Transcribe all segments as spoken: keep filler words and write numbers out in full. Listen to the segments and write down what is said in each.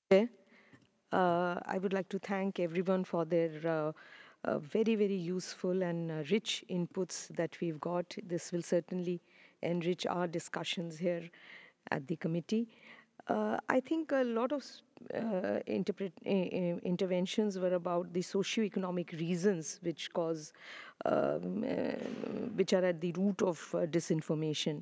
Chair. Uh, I would like to thank everyone for their uh, uh, very, very useful and uh, rich inputs that we've got. This will certainly enrich our discussions here at the committee. Uh, I think a lot of s- uh, interpret, uh, uh, interventions were about the socio-economic reasons which cause, um, uh, which are at the root of uh, disinformation.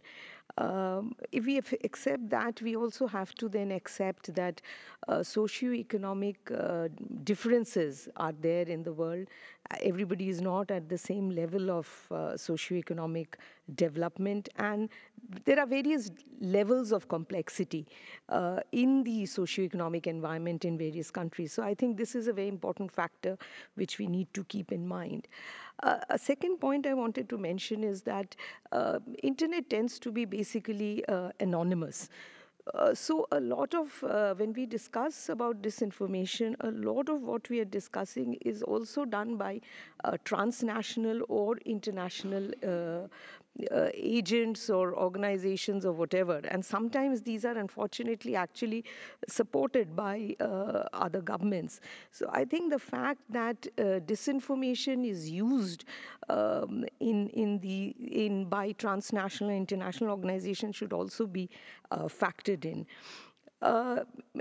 Um, if we af- accept that, we also have to then accept that uh, socio-economic uh, differences are there in the world. Uh, Everybody is not at the same level of uh, socio-economic development, and there are various levels of complexity uh, in the socio-economic environment in various countries. So I think this is a very important factor which we need to keep in mind. Uh, a second point I wanted to mention is that uh, internet tends to be basically uh, anonymous. Uh, so a lot of uh, when we discuss about disinformation, a lot of what we are discussing is also done by uh, transnational or international uh, uh, agents or organizations or whatever. And sometimes these are unfortunately actually supported by uh, other governments. So I think the fact that uh, disinformation is used um, in in the in by transnational and international organizations should also be uh, factored in. Uh,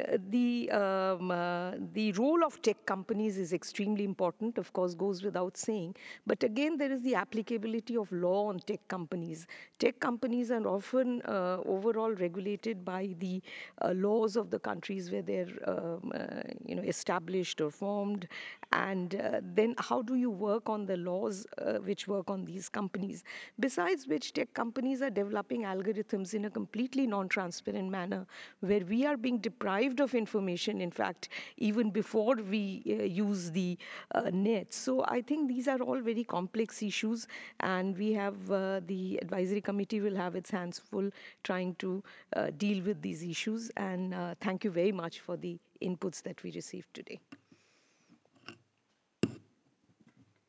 the um, uh, the role of tech companies is extremely important, of course, goes without saying. But again, there is the applicability of law on tech companies. Tech companies are often uh, overall regulated by the uh, laws of the countries where they're um, uh, you know established or formed, and uh, then how do you work on the laws uh, which work on these companies? Besides which, tech companies are developing algorithms in a completely non-transparent manner, where we are being deprived of information, in fact, even before we uh, use the uh, net. So I think these are all very complex issues, and we have uh, the advisory committee will have its hands full trying to uh, deal with these issues. And uh, thank you very much for the inputs that we received today.